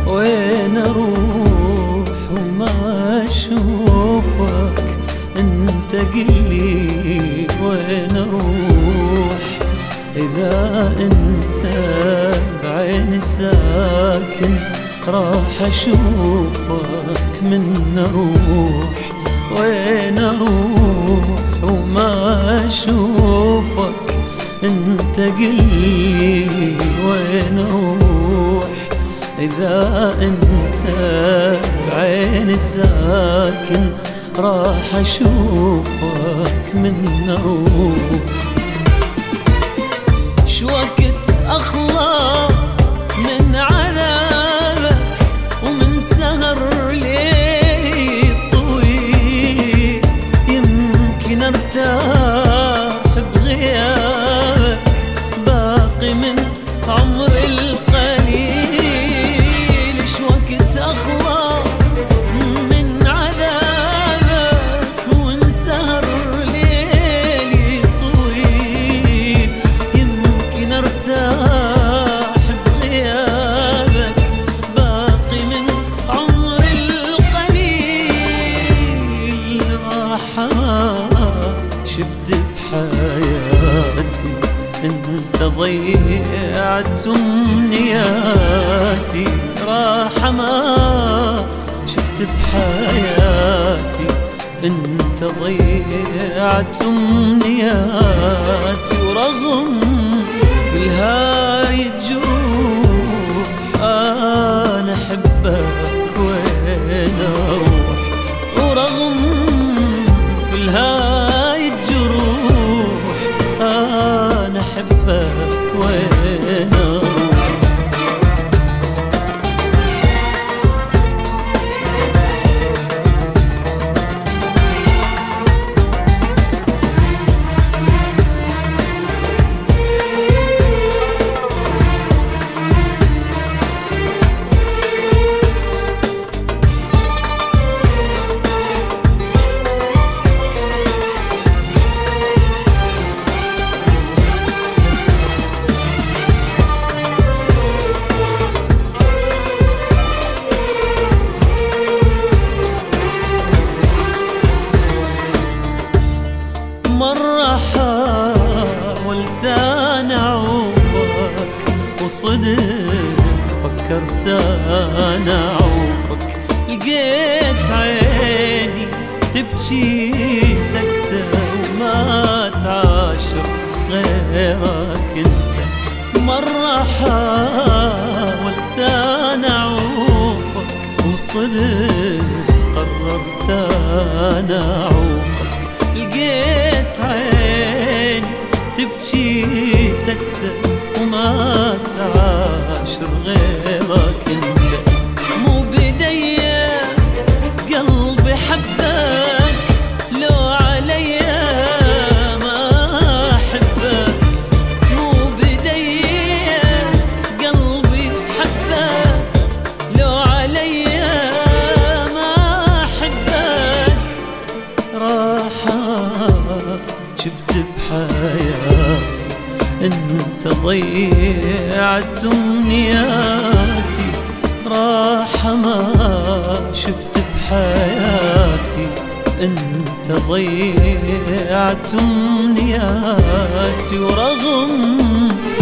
وين اروح وما اشوفك؟ انت قلي وين اروح اذا انت بعين ساكن؟ راح اشوفك من اروح. وين اروح وما اشوفك؟ انت قلي وين اروح اذا انت بعين ساكن؟ راح اشوفك من اروح. شوقت اخلص من عذابك ومن سهر ليلي طويل، يمكن ارتاح بغيابك باقي من عمري القليل. شوقت اخلص من عذابك ومن سهر ليلي طويل، يمكن ارتاح بغيابك باقي من عمري القليل. راحة شفت بحياتي انت ضيعت امنياتي، راحة ما شفت بحياتي انت ضيعت امنياتي. ورغم كل هاي الجروح انا احبك وين اروح؟ ورغم كل هاي الجروح انا احبك وين اروح؟ مرة حاولت أنا أعوفك وصدق فكرت أنا أعوفك، لقيت عيني تبكي سكتة وما تعاشر غيرك أنت. مرة حاولت أنا أعوفك وصدق قررت أنا أعوفك، لقيت عيني تبكي سكتة وما تعاشر غيرك انت. مو بدي قلبي حبك لو عليا ما احبك، مو بدي قلبي حبك لو عليا ما احبك. راحة شفت بحياتي انت ضيعت امنياتي، راحة ما شفت بحياتي انت ضيعت امنياتي. ورغم